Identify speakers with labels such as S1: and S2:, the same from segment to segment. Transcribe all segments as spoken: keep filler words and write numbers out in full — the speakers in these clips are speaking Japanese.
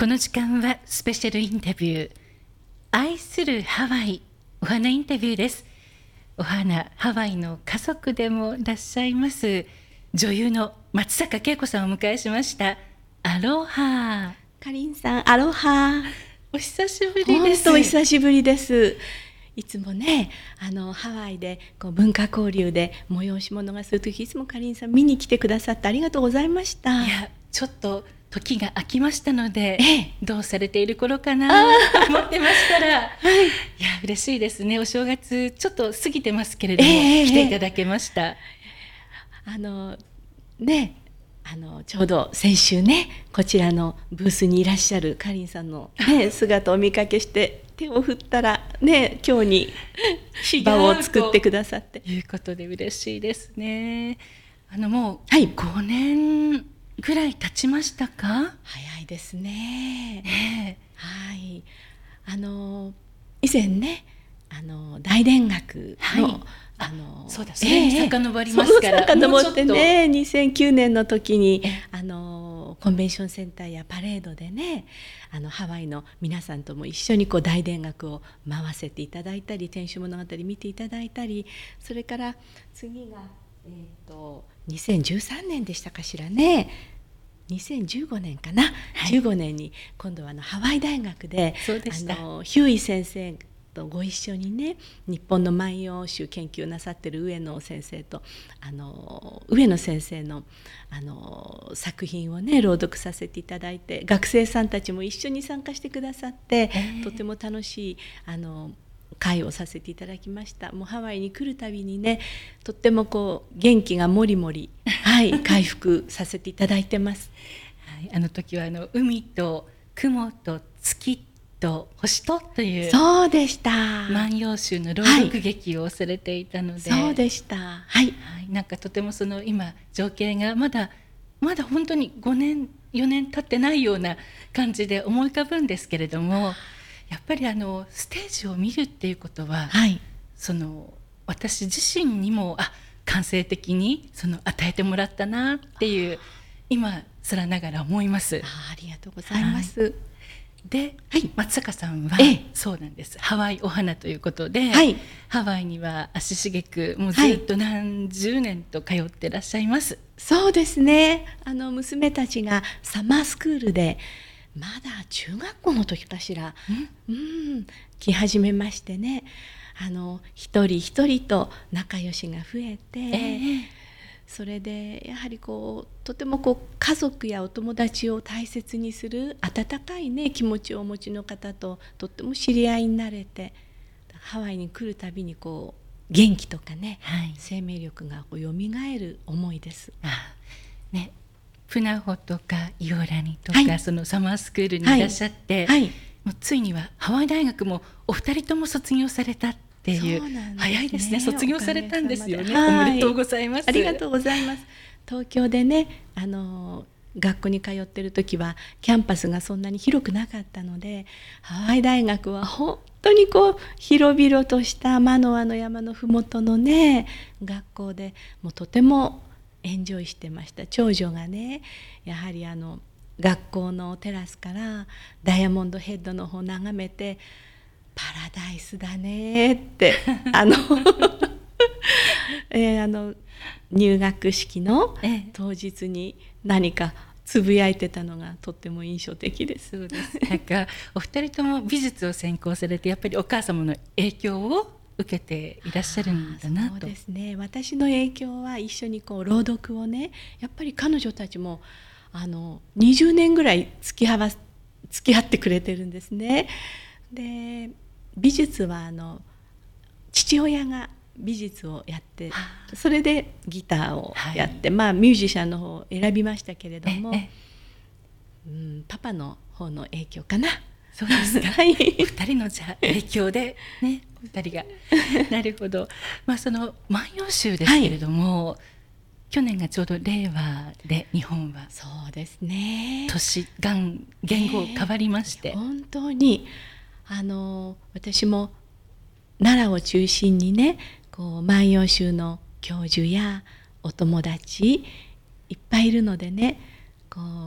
S1: この時間はスペシャルインタビュー、愛するハワイお花インタビューです。お花ハワイの家族でもいらっしゃいます女優の松坂慶子さんをお迎えしました。アロハ。
S2: かりんさん、アロハ。
S1: お久しぶりです。
S2: 本当お久しぶりです。いつもね、あのハワイでこう文化交流で催し物がするとき、いつもかりんさん見に来てくださってありがとうございました。
S1: いや、ちょっと時が空きましたので、
S2: ええ、
S1: どうされている頃かなと思ってましたら、はい、いや嬉しいですね。お正月ちょっと過ぎてますけれども、ええ、来ていただけました。
S2: あのね、あのちょうど先週ね、こちらのブースにいらっしゃるかりんさんの、ね、姿をお見かけして手を振ったらね、今日に場を作ってくださって
S1: ということで嬉しいですね。あのもう、
S2: はい、
S1: ごねんぐらい経ちましたか？
S2: 早いですね。
S1: ね、
S2: はい、あの以前ね、あの大田楽の、はい、あの
S1: そうだ、それに遡りますから、
S2: えー、遡ってね、にせんきゅうねんの時にあのコンベンションセンターやパレードでね、あのハワイの皆さんとも一緒にこう大田楽を回せていただいたり、天守物語見ていただいたり、それから次が、えー、とにせんじゅうさんねんでしたかしらね、にせんじゅうごねんかな、はい、じゅうごねんに今度はあのハワイ大学で、
S1: そうでした、
S2: あのヒューイ先生とご一緒にね、日本の万葉集研究なさってる上野先生と、あの上野先生の、あの作品をね朗読させていただいて、学生さんたちも一緒に参加してくださって、えー、とても楽しいあの会をさせていただきました。もうハワイに来るたびにね、とってもこう元気がもりもり、はい、回復させていただいてます。
S1: はい、あの時はあの海と雲と月と星とという、
S2: そうでした、
S1: 万葉集の朗読劇をされていたので、
S2: はい、そうでした、はい
S1: はい、なんかとてもその今情景がまだまだ本当にごねんよねん経ってないような感じで思い浮かぶんですけれども、やっぱりあのステージを見るっていうことは、はい、その私自身にもあ感性的にその与えてもらったなっていう今更ながら思います。
S2: あ, ありがとうございます、はい、
S1: で、はい、松坂さんは、
S2: ええ、そう
S1: なんです、ハワイお花ということで、
S2: はい、
S1: ハワイには足しげくもうずっと何十年と通ってらっしゃいます、はい、
S2: そうですね、あの娘たちがサマースクールでまだ中学校の時かしら、うん、うん、来始めましてね、あの一人一人と仲良しが増えて、えー、それでやはりこうとてもこう家族やお友達を大切にする温かい、ね、気持ちをお持ちの方ととっても知り合いになれて、ハワイに来るたびにこう元気とかね、はい、生命力がこう蘇る思いです。
S1: あね、プナホとかイオラニとか、はい、そのサマースクールにいらっしゃって、はいはい、もうついにはハワイ大学もお二人とも卒業されたっていう、そうなんですね、早いですね、卒業されたんですよね、はい、おめでとうございます。
S2: ありがとうございます。東京でね、あの学校に通ってる時はキャンパスがそんなに広くなかったので、ハワイ大学は本当にこう広々としたマノアの山のふもとのね学校で、もうとてもエンジョイしてました。長女がね、やはりあの学校のテラスからダイヤモンドヘッドの方を眺めて、パラダイスだねってあの、えー、あの入学式の当日に何かつぶやいてたのがとっても印象的です。
S1: そうです。なんかお二人とも美術を専攻されて、やっぱりお母様の影響を受けていらっしゃるんだなと。
S2: そうですね、私の影響は一緒にこう朗読をね、やっぱり彼女たちもあのにじゅうねんぐらい付き合わ付き合ってくれてるんですね。で美術はあの父親が美術をやって、それでギターをやって、はい、まあミュージシャンの方を選びましたけれども、うん、パパの方の影響かな。
S1: そうですか。はい、ふたりのじゃ影響でね、ふたりがなるほど。まあその万葉集ですけれども、はい、去年がちょうど令和で日本は
S2: そうですね、
S1: 年元元号変わりまして、
S2: えー、本当にあの私も奈良を中心にね、こう万葉集の教授やお友達いっぱいいるのでね、こう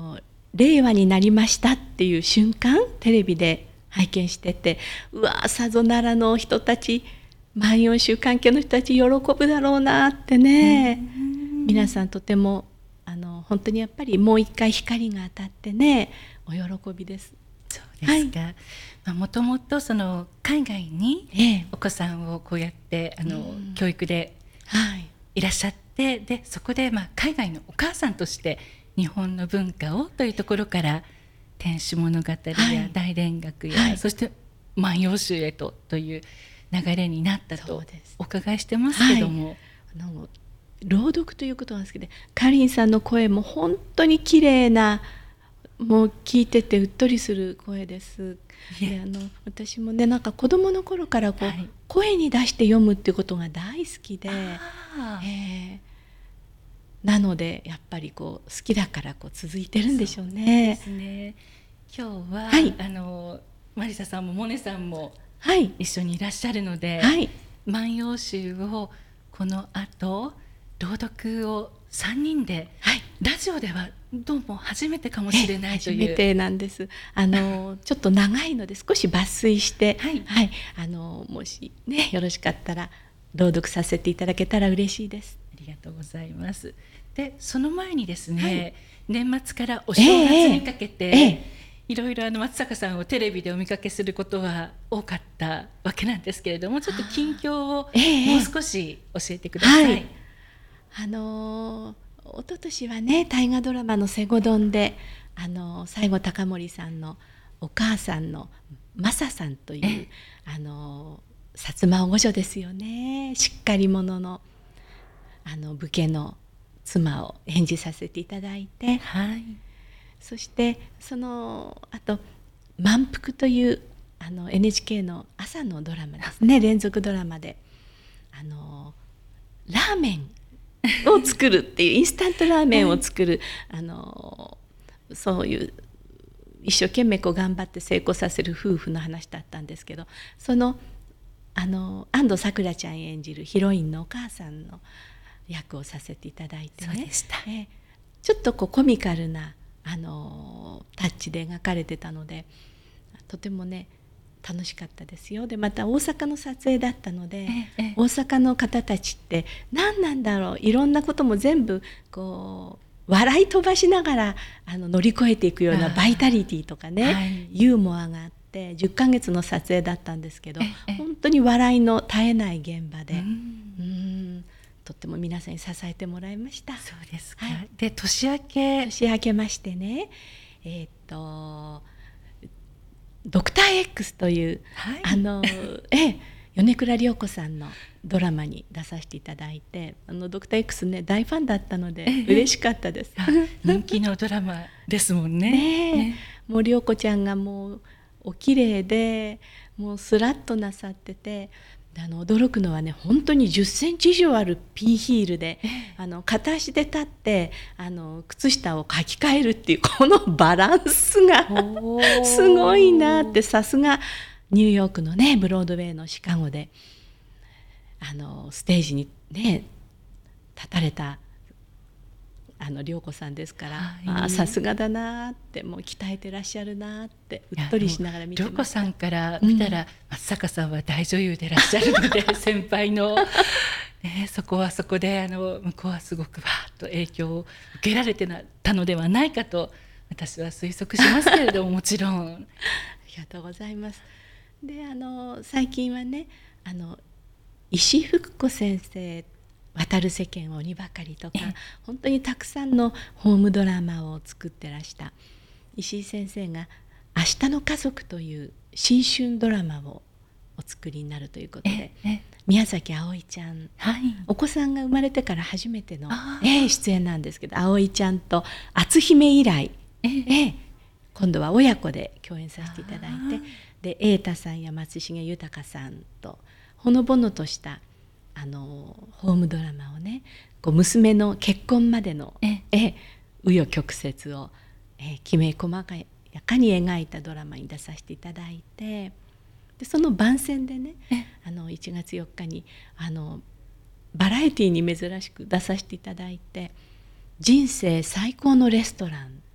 S2: 令和になりましたっていう瞬間テレビで拝見してて、うわさぞ奈良の人たち、万葉集関係の人たち喜ぶだろうなってね、皆さんとてもあの本当にやっぱりもう一回光が当たってね、お喜びです。
S1: そうですか。はい、まあ、もともとその海外にお子さんをこうやってあの、うん、教育でいらっしゃって、はい、でそこでまあ海外のお母さんとして日本の文化をというところから天使物語や大連学や、はい、そして万葉集へとという流れになったとお伺いしてますけども、はい、
S2: あの朗読ということなんですけど、かりんさんの声も本当に綺麗な、もう聞いててうっとりする声です。であの私もね、なんか子供の頃からこう、はい、声に出して読むっていうことが大好きで、えー、なのでやっぱりこう好きだからこう続いてるんでしょうね。
S1: そうですね。今日は、はい、あのマリサさんもモネさんも一緒にいらっしゃるので、はい、万葉集をこの後朗読をさんにんで、はい、ラジオではどうも初めてかもしれないという。
S2: 初めてなんです。あのちょっと長いので少し抜粋して、はいはい、あのもしねよろしかったら朗読させていただけたら嬉しいです。
S1: ありがとうございます。でその前にですね、はい、年末からお正月にかけて、えーえー、いろいろあの松坂さんをテレビでお見かけすることは多かったわけなんですけれども、ちょっと近況をもう少し教えてください。えーはい、
S2: あのー一昨年はね、大河ドラマの西郷どんであの西郷隆盛さんのお母さんのマサさんというあの薩摩御女ですよね、しっかり者のあの武家の妻を演じさせていただいて、はい、そしてそのあと満腹というあの エヌエイチケー の朝のドラマですね、連続ドラマであのラーメンを作るっていうインスタントラーメンを作る、あのそういう一生懸命こう頑張って成功させる夫婦の話だったんですけど、そのあの安藤サクラちゃん演じるヒロインのお母さんの役をさせていただいてね、
S1: そうでした。
S2: えちょっとこうコミカルなあのタッチで描かれてたので、とてもね楽しかったですよ。でまた大阪の撮影だったので、ええ、大阪の方たちって何なんだろう、いろんなことも全部こう笑い飛ばしながらあの乗り越えていくようなバイタリティとかね、はい、ユーモアがあってじゅっかげつの撮影だったんですけど、本当に笑いの絶えない現場で、うんうんとっても皆さんに支えてもらいました。
S1: そうですか。はい、で年明け
S2: 年明けましてね、えー、っとドクター X という、はい、あのえ米倉涼子さんのドラマに出させていただいて、あのドクター X ね大ファンだったので嬉しかったです。
S1: 人気のドラマですもんね。
S2: ねねもう涼子ちゃんがもうお綺麗でもうスラッとなさってて、あの驚くのはね、本当にじゅっセンチ以上あるピンヒールで、あの片足で立ってあの靴下を履き替えるっていうこのバランスがすごいなって、さすがニューヨークのねブロードウェイのシカゴであのステージにね立たれたあの涼子さんですから、さすがだなって、もう鍛えてらっしゃるなってうっとりしながら見てました。
S1: 涼子さんから見たら、うん、松坂さんは大女優でいらっしゃるので先輩の、ね、そこはそこであの向こうはすごくわーっと影響を受けられてたのではないかと私は推測しますけれどももちろん
S2: ありがとうございます。であの最近はねあの石井ふく子先生渡る世間鬼ばかりとか本当にたくさんのホームドラマを作ってらした石井先生が明日の家族という新春ドラマをお作りになるということで、宮崎あおいちゃん、はい、お子さんが生まれてから初めての、えー、出演なんですけど、あおいちゃんと篤姫以来、えー、今度は親子で共演させていただいて、で瑛太さんや松重豊さんとほのぼのとしたあのホームドラマをね、こう娘の結婚までの紆余曲折をえきめ細やかに描いたドラマに出させていただいて、でその番宣でねあのいちがつよっかにあのバラエティに珍しく出させていただいて、人生最高のレストラン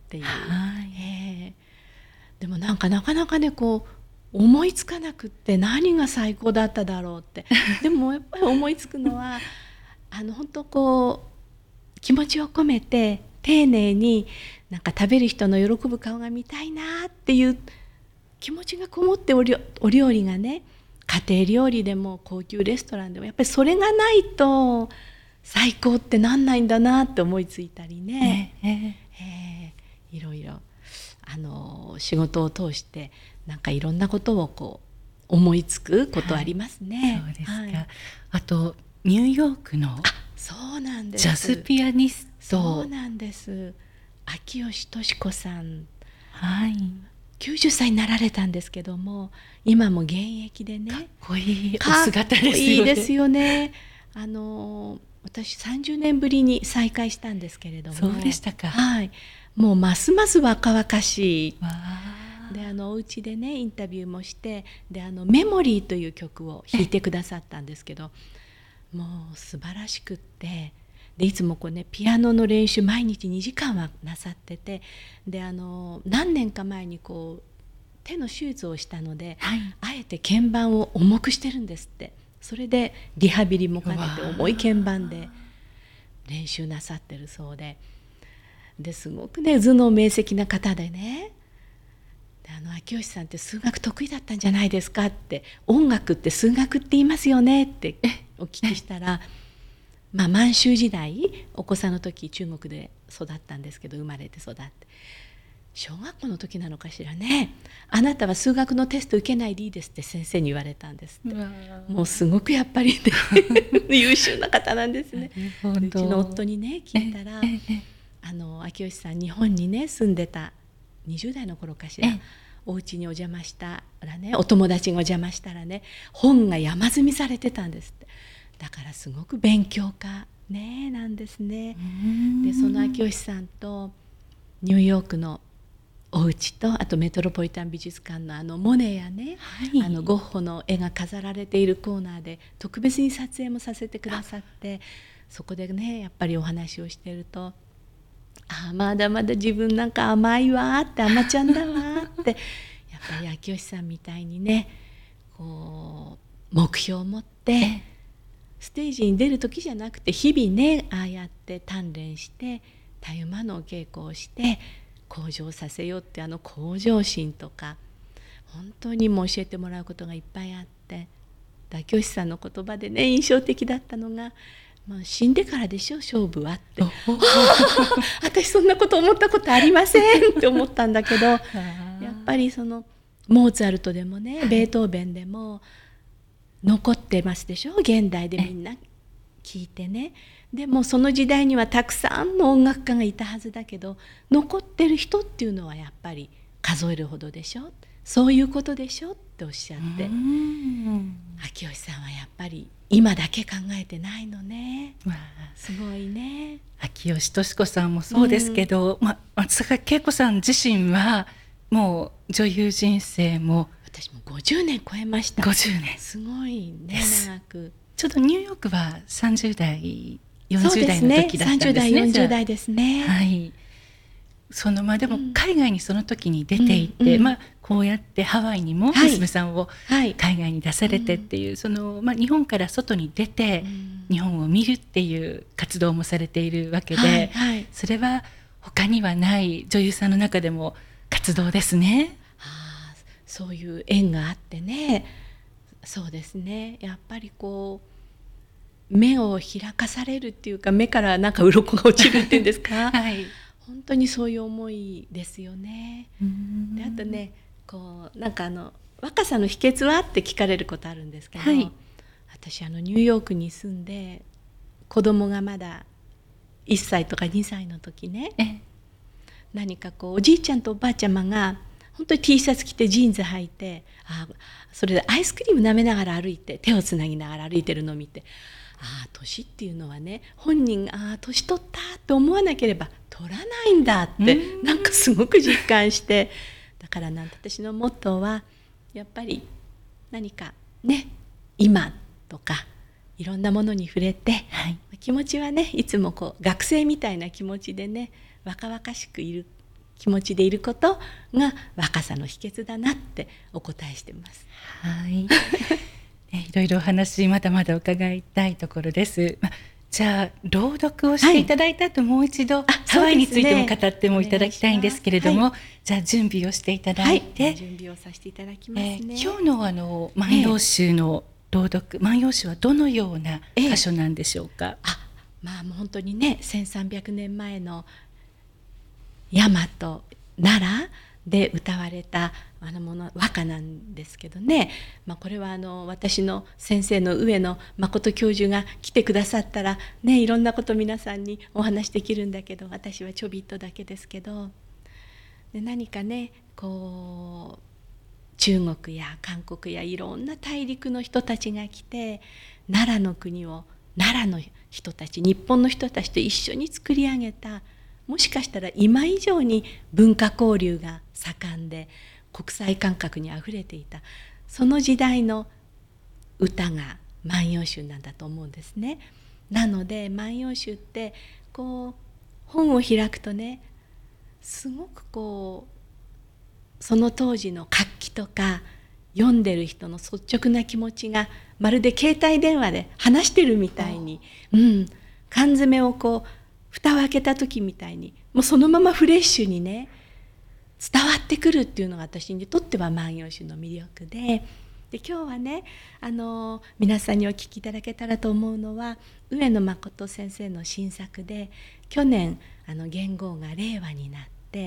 S2: っていう、
S1: はい、
S2: えー、でもなんかなかなかねこう思いつかなくって何が最高だっただろうってでもやっぱり思いつくのはあの本当こう気持ちを込めて丁寧になんか食べる人の喜ぶ顔が見たいなっていう気持ちがこもっておりお料理がね、家庭料理でも高級レストランでもやっぱりそれがないと最高ってなんないんだなって思いついたりね、えええー、いろいろあの仕事を通してなんかいろんなことをこう思いつくことありますね。
S1: はい、そうですか、
S2: はい、
S1: あとニューヨークの
S2: そうなんです、
S1: ジャズピアニスト、
S2: そうなんです、秋吉敏子さん、
S1: はい、
S2: きゅうじゅっさいになられたんですけども今も現役でね、
S1: かっこいいお姿ですよね。
S2: かっこいいですよね。あの私さんじゅうねんぶりに再会したんですけれども、
S1: そうでしたか。
S2: はい、もうますます若々しい。
S1: わ
S2: であのお家でねインタビューもしてであのメモリーという曲を弾いてくださったんですけどもう素晴らしくってでいつもこう、ね、ピアノの練習毎日にじかんはなさっててであの何年か前にこう手の手術をしたので、はい、あえて鍵盤を重くしてるんですって。それでリハビリも兼ねて重い鍵盤で練習なさってるそうでですごくね頭脳明晰な方でねであの秋吉さんって数学得意だったんじゃないですかって音楽って数学って言いますよねってお聞きしたらまあ満州時代お子さんの時中国で育ったんですけど生まれて育って小学校の時なのかしらねあなたは数学のテスト受けないでいいですって先生に言われたんですって。もうすごくやっぱり、ね、優秀な方なんですね。うちの夫にね聞いたらあの秋吉さん日本にね住んでたにじゅう代の頃かしらお家にお邪魔したらねお友達がお邪魔したらね本が山積みされてたんですって。だからすごく勉強家、ね、なんですね。でその秋吉さんとニューヨークのお家とあとメトロポリタン美術館のあのモネやね、はい、あのゴッホの絵が飾られているコーナーで特別に撮影もさせてくださってそこでねやっぱりお話をしてるとあまだまだ自分なんか甘いわって甘ちゃんだわってやっぱり秋吉さんみたいにねこう目標を持ってステージに出る時じゃなくて日々ねああやって鍛錬してたゆまぬお稽古をして向上させようってあの向上心とか本当にも教えてもらうことがいっぱいあって秋吉さんの言葉でね印象的だったのがまあ、死んでからでしょ勝負はって私そんなこと思ったことありませんって思ったんだけどやっぱりそのモーツァルトでもねベートーベンでも残ってますでしょ現代でみんな聞いてね。でもその時代にはたくさんの音楽家がいたはずだけど残ってる人っていうのはやっぱり数えるほどでしょそういうことでしょっておっしゃって秋吉さんはやっぱり今だけ考えてないのね。すごいね。
S1: 秋吉敏子さんもそうですけど、うんま、松坂慶子さん自身はもう女優人生も
S2: 私もごじゅうねん超えました。
S1: ごじゅうねん
S2: すごいね長く。
S1: ちょうどニューヨークはさんじゅう代よんじゅう代の時だったんですね。
S2: さんじゅう代よんじゅう代ですね。
S1: はい。そのまあでも海外にその時に出ていて、うんうんまあ、こうやってハワイにも娘さんを海外に出されてっていう、はいそのまあ、日本から外に出て日本を見るっていう活動もされているわけで、はいはい、それは他にはない女優さんの中でも活動ですね。
S2: はあ、そういう縁があってね。そうですねやっぱりこう目を開かされるっていうか目からなんか鱗が落ちるっていうんですか、はい、本当にそういう思いですよね。であとねこうなんかあの若さの秘訣はって聞かれることあるんですけど、はい、私あのニューヨークに住んで子供がまだいっさいとかにさいの時ね何かこうおじいちゃんとおばあちゃまが本当に T シャツ着てジーンズ履いてあそれでアイスクリーム舐めながら歩いて手をつなぎながら歩いてるのを見てああ年っていうのはね本人がああ年取ったって思わなければ取らないんだってなんかすごく実感してだからなんて私のモットーはやっぱり何かね今とかいろんなものに触れて、はい、気持ちはねいつもこう学生みたいな気持ちでね若々しくいる気持ちでいることが若さの秘訣だなってお答えしてます。
S1: はい、ね、いろいろお話まだまだ伺いたいところです。ま、じゃあ朗読をしていただいた後、はい、もう一度ハワイについても語ってもいただきたいんですけれども、はい、じゃあ準備をしていただいて、
S2: はい、準備をさせていただきますね。
S1: えー、今日のあの万葉集の朗読、えー、万葉集はどのような箇所なんでしょうか。
S2: えー、あ、まあもう本当にね、せんさんびゃくねんまえの大和奈良で歌われたあのもの和歌なんですけどね、まあ、これはあの私の先生の上野誠教授が来てくださったらね、いろんなこと皆さんにお話できるんだけど、私はちょびっとだけですけど、で何かね、こう中国や韓国やいろんな大陸の人たちが来て、奈良の国を奈良の人たち、日本の人たちと一緒に作り上げた、もしかしたら今以上に文化交流が盛んで国際感覚にあふれていた、その時代の歌が万葉集なんだと思うんですね。なので万葉集ってこう本を開くとね、すごくこうその当時の活気とか読んでる人の率直な気持ちがまるで携帯電話で話してるみたいに、うん、缶詰をこう蓋を開けた時みたいにもうそのままフレッシュにね伝わってくるっていうのが私にとっては万葉集の魅力で、で今日はね、あの皆さんにお聞きいただけたらと思うのは上野誠先生の新作で、去年あの元号が令和になって、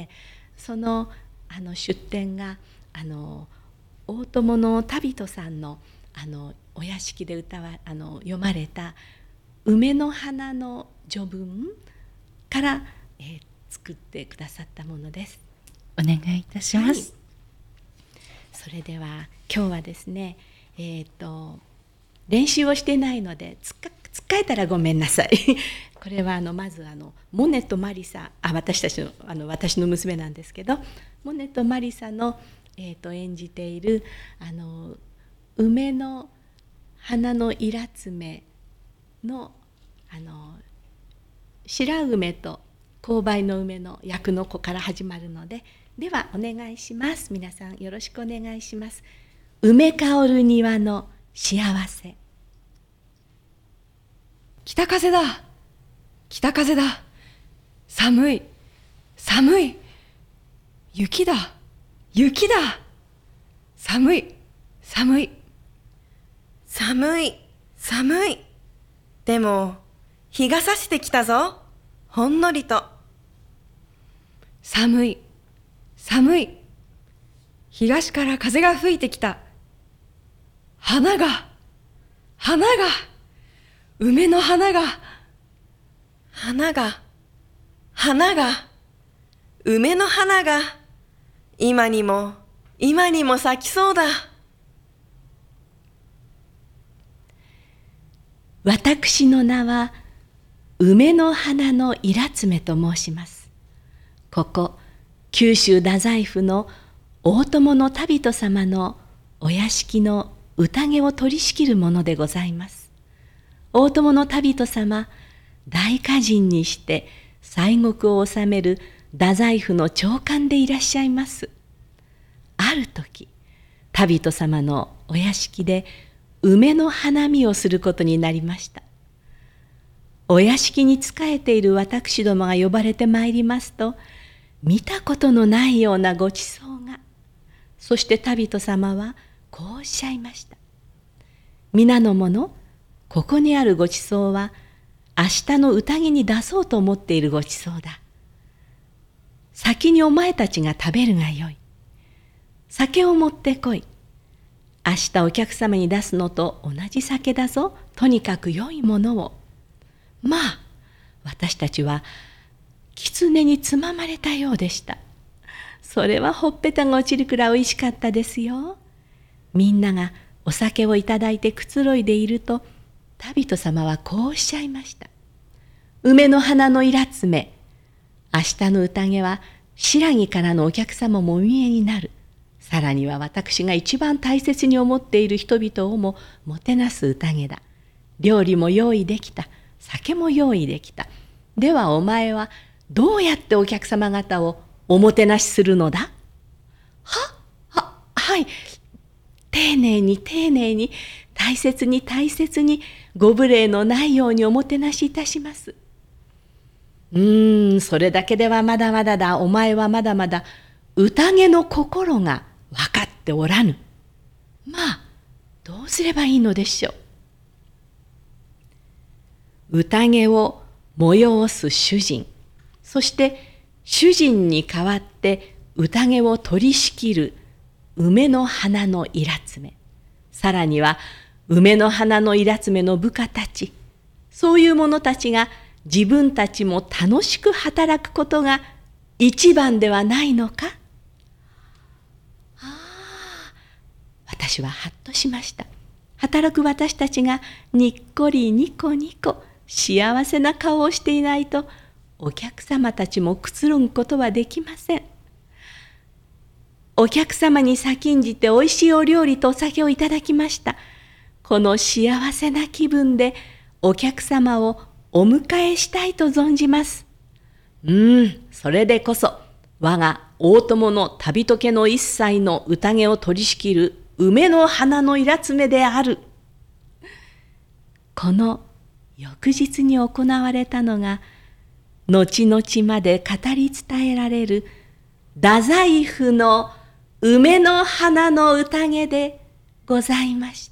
S2: そのあの出典があの大友の旅人さんのあのお屋敷で歌わあの読まれた梅の花の序文から、えー、作ってくださったものです。
S1: お願いいたします。はい、
S2: それでは今日はですね、えー、と練習をしてないのでつっかつっかえたらごめんなさいこれはあのまずあのモネとマリサ、あ私たちのあの私の娘なんですけど、モネとマリサの、えー、と演じているあの梅の花のイラツメのあの白梅と紅梅の梅の役の子から始まるので、ではお願いします。皆さんよろしくお願いします。梅香る庭の幸せ。
S3: 北風だ、北風だ、寒い、寒い、雪だ、雪だ、寒い、寒い、
S4: 寒い、寒い。でも日が差してきたぞ、ほんのりと。
S3: 寒い、寒い。東から風が吹いてきた。花が、花が、梅の花が、
S4: 花が、花が、梅の花が、今にも、今にも咲きそうだ。
S2: 私の名は梅の花のイラツメと申します。ここ九州太宰府の大友の旅人様のお屋敷の宴を取り仕切るものでございます。大友の旅人様、大歌人にして西国を治める太宰府の長官でいらっしゃいます。ある時、旅人様のお屋敷で梅の花見をすることになりました。お屋敷に仕えている私どもが呼ばれてまいりますと、見たことのないようなごちそうが、そして旅人様はこうおっしゃいました。皆の者、ここにあるごちそうは明日の宴に出そうと思っているごちそうだ。先にお前たちが食べるがよい。酒を持ってこい。明日お客様に出すのと同じ酒だぞ。とにかく良いものを。まあ、私たちは狐につままれたようでした。それはほっぺたが落ちるくらいおいしかったですよ。みんながお酒をいただいてくつろいでいると、旅人様はこうおっしゃいました。梅の花のイラツメ、明日の宴は白木からのお客様もお見えになる。さらには私が一番大切に思っている人々をももてなす宴だ。料理も用意できた。酒も用意できた。ではお前はどうやってお客様方をおもてなしするのだ。は、は、はい。丁寧に丁寧に、大切に大切に、ご無礼のないようにおもてなしいたします。うーん、それだけではまだまだだ。お前はまだまだ、宴の心が分かっておらぬ。まあ、どうすればいいのでしょう。宴を催す主人、そして主人に代わって宴を取り仕切る梅の花のいらつめ、さらには梅の花のいらつめの部下たち、そういう者たちが自分たちも楽しく働くことが一番ではないのか。ああ、私はハッとしました。働く私たちがにっこりニコニコ幸せな顔をしていないと、お客様たちもくつろぐことはできません。お客様に先んじておいしいお料理とお酒をいただきました。この幸せな気分でお客様をお迎えしたいと存じます。うーん、それでこそ我が大友の旅とけの一切の宴を取り仕切る梅の花のいらつめである。この翌日に行われたのが、後々まで語り伝えられる太宰府の梅の花の宴でございました。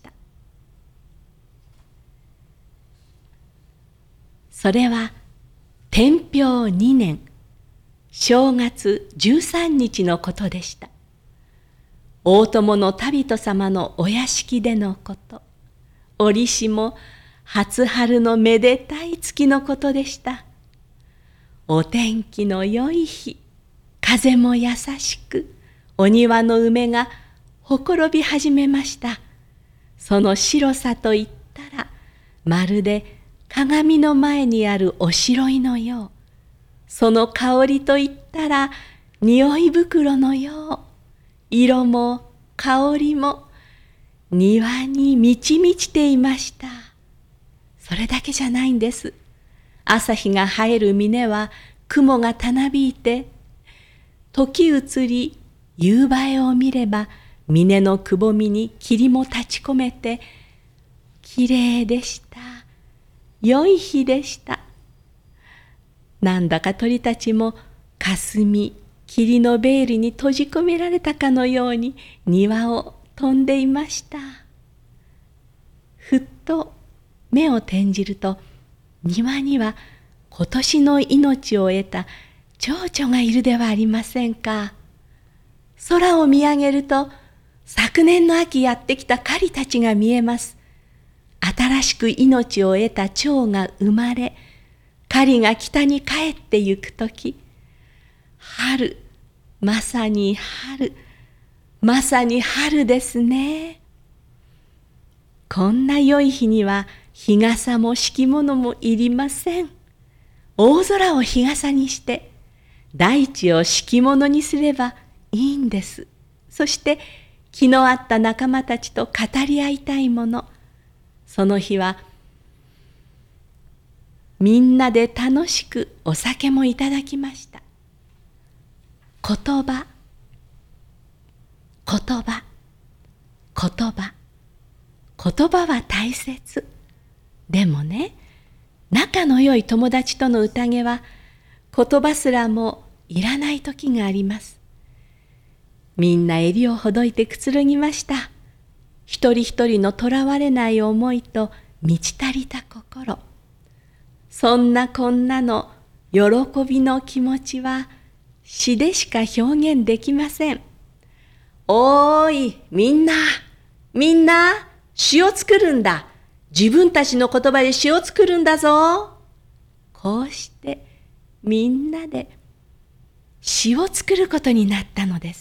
S2: それは天平にねん正月じゅうさんにちのことでした。大友の旅人様のお屋敷でのこと、折しも初春のめでたい月のことでした。お天気の良い日、風も優しく、お庭の梅がほころび始めました。その白さといったら、まるで鏡の前にあるおしろいのよう。その香りといったら、匂い袋のよう。色も香りも庭に満ち満ちていました。それだけじゃないんです。朝日が映える峰は雲がたなびいて、時移り夕映えを見れば峰のくぼみに霧も立ち込めて、きれいでした。良い日でした。なんだか鳥たちも霞、霧のベールに閉じ込められたかのように庭を飛んでいました。ふっと目を転じると、庭には今年の命を得た蝶々がいるではありませんか。空を見上げると、昨年の秋やってきた狩りたちが見えます。新しく命を得た蝶が生まれ、狩りが北に帰ってゆくとき、春、まさに春、まさに春ですね。こんな良い日には日傘も敷物もいりません。大空を日傘にして、大地を敷物にすればいいんです。そして気の合った仲間たちと語り合いたいもの。その日はみんなで楽しくお酒もいただきました。言葉、言葉、言葉、言葉は大切。でもね、仲の良い友達との宴は言葉すらもいらない時があります。みんな襟をほどいてくつろぎました。一人一人のとらわれない思いと満ち足りた心。そんなこんなの喜びの気持ちは詩でしか表現できません。おーい、みんな、みんな、詩を作るんだ。自分たちの言葉で詩を作るんだぞ。こうしてみんなで詩を作ることになったのです。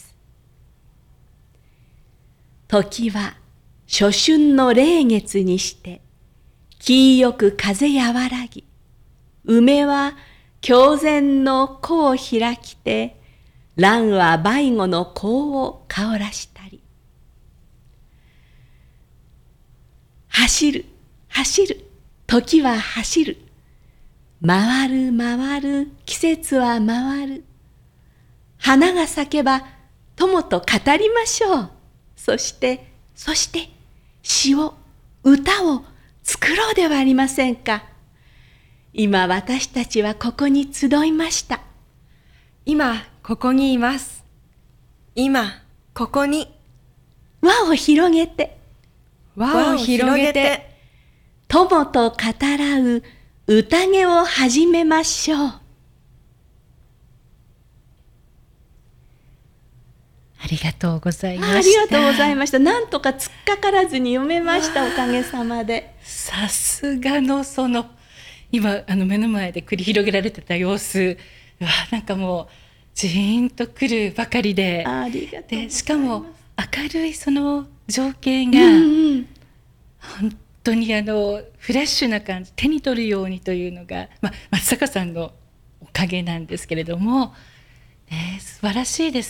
S2: 時は初春の冷月にして、気よく風和らぎ、梅は狂然の湖を開きて、蘭は梅子の香を香らしたり。走る、走る、時は走る。回る回る、季節は回る。 花が咲けば友と語りましょう。そしてそして詩を歌を作ろうではありませんか。今私たちはここに集いました。
S3: 今ここにいます。
S4: 今ここに
S2: 輪を広げて
S3: 輪を広げて
S2: 友と語らう宴を始めましょう。
S1: ありがとうございました。
S2: ありがとうございました。なんとか突っかからずに読めました。おかげさまで。
S1: さすがのその今あの目の前で繰り広げられてた様子はなんかもうジーンとくるばかりで、
S2: ありがとうございます。
S1: でしかも明るいその情景が
S2: うんうん、
S1: 本当にあのフレッシュな感じ、手に取るようにというのが、まあ、松坂さんのおかげなんですけれども、ね、素晴らしいです。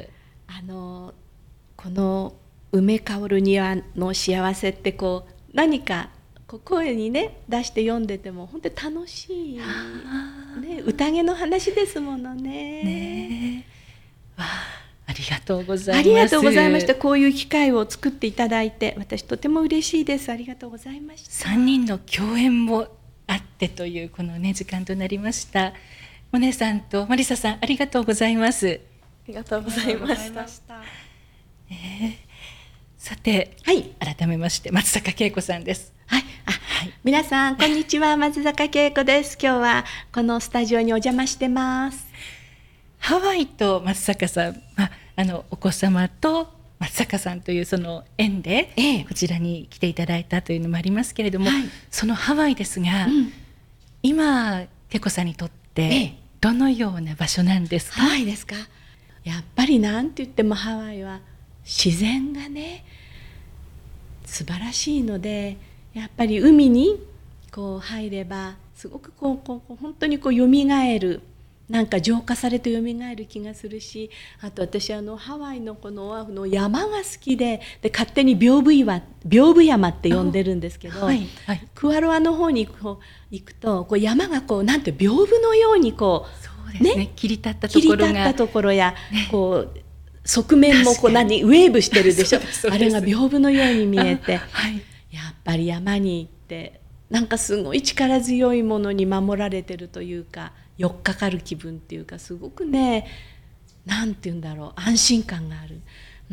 S2: あのこの梅香る庭の幸せってこう何かこう声にね出して読んでても本当に楽しい、ね、宴の話ですものね。
S1: ねえ、わあ、ありがとうございます。
S2: ありがとうございました。こういう機会を作っていただいて私とても嬉しいです。ありがとうございました。
S1: さんにんの共演もあってというこのね時間となりました。モネさんとマリサさんありがとうございます。
S4: ありがとうございました。
S1: ね、さて、
S2: はい、
S1: 改めまして松坂慶子さんです。
S2: はい、あ、はい、皆さんこんにちは、松坂慶子です。今日はこのスタジオにお邪魔してます。
S1: ハワイと松坂さん、まあ、あのお子様と松坂さんというその縁で、
S2: ええ、
S1: こちらに来ていただいたというのもありますけれども、
S2: はい、
S1: そのハワイですが、うん、今慶子さんにとってどのような場所なんですか？
S2: ハワイですか？やっぱりなんて言ってもハワイは自然がね素晴らしいので、やっぱり海にこう入ればすごくこうこう本当にこう蘇る、なんか浄化されて蘇る気がするし、あと私あのハワイのこのオアフの山が好きで、で勝手に屏風岩、屏風山って呼んでるんですけど、はいはい、クアロアの方にこう行くとこう山がこうなんて屏風のようにこう
S1: そうですね、ね、切り立ったところが、
S2: 切り立ったところや、ね、こう側面もこう何ウェーブしてるでしょあれが屏風のように見えて、はい、やっぱり山に行ってなんかすごい力強いものに守られてるというか、寄っかかる気分っていうか、すごくね、なんて言うんだろう、安心感がある、うん、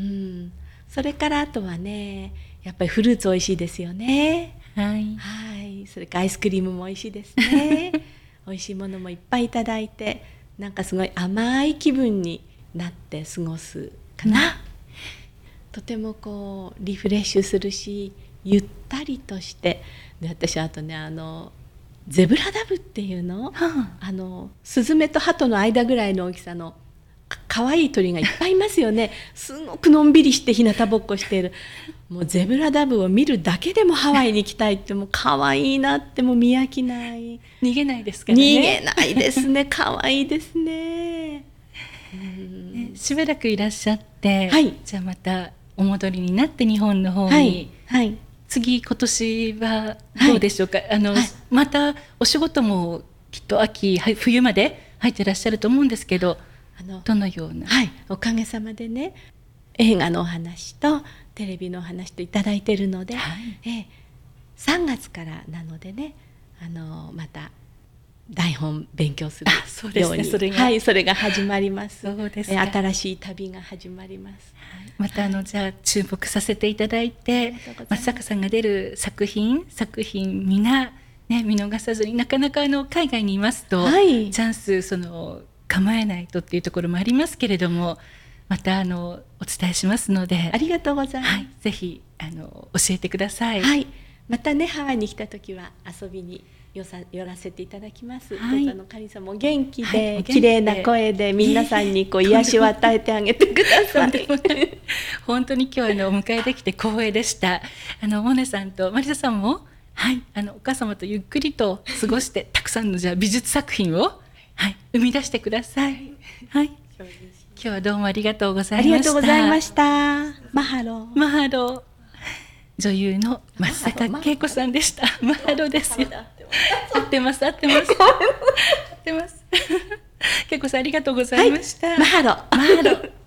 S2: それからあとはね、やっぱりフルーツおいしいですよね。
S1: はい、
S2: はい、それからアイスクリームもおいしいですねおいしいものもいっぱいいただいて、なんかすごい甘い気分になって過ごすかな、うん、とてもこうリフレッシュするし、ゆったりとして、で私あとね、あのゼブラダブっていうの、はあ、あのスズメとハトの間ぐらいの大きさのかわいい鳥がいっぱいいますよねすごくのんびりして日向ぼっこしている、もうゼブラダブを見るだけでもハワイに行きたいって、もうかわいいなって、もう見飽きない、
S1: 逃げないですからね。
S2: 逃げないですねかわいいですね、
S1: うん、しばらくいらっしゃって、
S2: はい、
S1: じゃあまたお戻りになって日本の方に、
S2: はいはい、
S1: 次今年はどうでしょうか、はい、あのはい、またお仕事もきっと秋冬まで入ってらっしゃると思うんですけど、あのどのような、
S2: はい、おかげさまでね、映画のお話とテレビのお話といただいているので、はい、えさんがつからなのでね、あのまた台本勉強するように、それが、はい、それが始まります。そうですか。新しい旅が始まります。
S1: はい、またあの、はい、じゃあ注目させていただいて、松坂さんが出る作品作品皆ね見逃さずに、なかなかあの海外にいますと、はい、チャンスその構えないとっていうところもありますけれども、またあのお伝えしますので、
S2: ありがとうございます。はい、
S1: ぜひあの教えてください。
S2: はい、またねハワイに来た時は遊びによさ寄らせていただきます。はい、どうぞあのカリさんも元気で、はい、綺麗な声で皆さんにこう癒しを与えてあげてください。
S1: 本当に今日のお迎えできて光栄でした。あのモネさんとマリサさんも、はい、あのお母様とゆっくりと過ごしてたくさんのじゃあ美術作品を、はい、生み出してください。はい、今日はどうもありがとうございました。
S2: ありがとうございました。マハロ
S1: マハロ女優の松坂慶子さんでした。マハロですよ。合ってます合ってます合ってます恵子さんありがとうございました。
S2: マハロ。
S1: マハロ